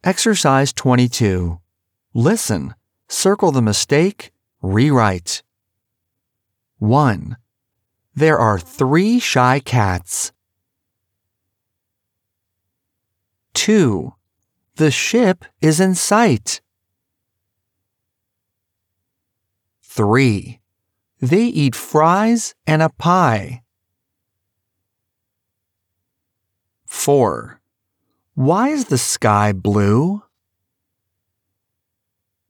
Exercise 22. Listen, circle the mistake, rewrite. 1. There are 3 shy cats. 2. The ship is in sight. 3. They eat fries and a pie. 4. Why is the sky blue?